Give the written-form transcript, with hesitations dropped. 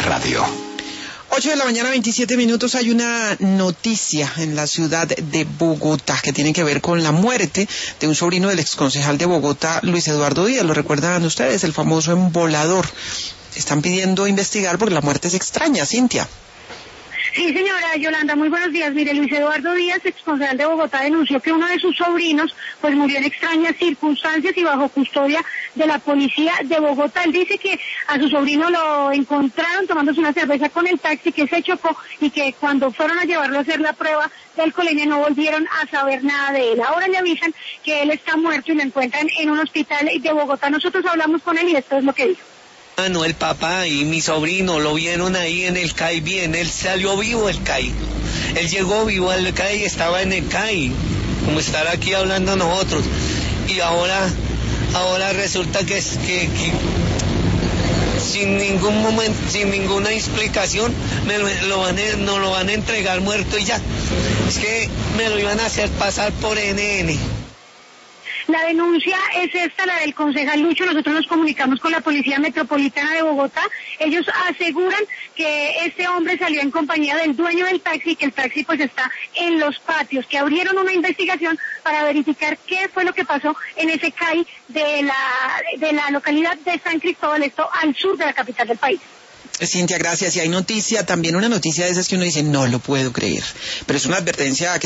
Radio. 8 de la mañana, 27 minutos. Hay una noticia en la ciudad de Bogotá que tiene que ver con la muerte de un sobrino del exconcejal de Bogotá, Luis Eduardo Díaz. ¿Lo recuerdan ustedes? El famoso embolador. Están pidiendo investigar porque la muerte es extraña. Cintia. Sí, señora Yolanda, muy buenos días. Mire, Luis Eduardo Díaz, exconcejal de Bogotá, denunció que uno de sus sobrinos pues murió en extrañas circunstancias y bajo custodia de la policía de Bogotá. Él dice que a su sobrino lo encontraron tomándose una cerveza con el taxi, que se chocó y que cuando fueron a llevarlo a hacer la prueba de alcoholemia no volvieron a saber nada de él. Ahora le avisan que él está muerto y lo encuentran en un hospital de Bogotá. Nosotros hablamos con él y esto es lo que dijo. No, el papá y mi sobrino lo vieron ahí en el CAI bien, él salió vivo del CAI, él llegó vivo al CAI, estaba en el CAI, como estar aquí hablando nosotros, y ahora resulta que sin ningún momento, sin ninguna explicación, nos lo van a entregar muerto y ya, es que me lo iban a hacer pasar por NN. La denuncia es esta, la del concejal Lucho. Nosotros nos comunicamos con la Policía Metropolitana de Bogotá. Ellos aseguran que este hombre salió en compañía del dueño del taxi, que el taxi pues está en los patios, que abrieron una investigación para verificar qué fue lo que pasó en ese CAI de la localidad de San Cristóbal, esto al sur de la capital del país. Cintia, gracias. Y hay noticia, también una noticia de esas que uno dice, no lo puedo creer, pero es una advertencia que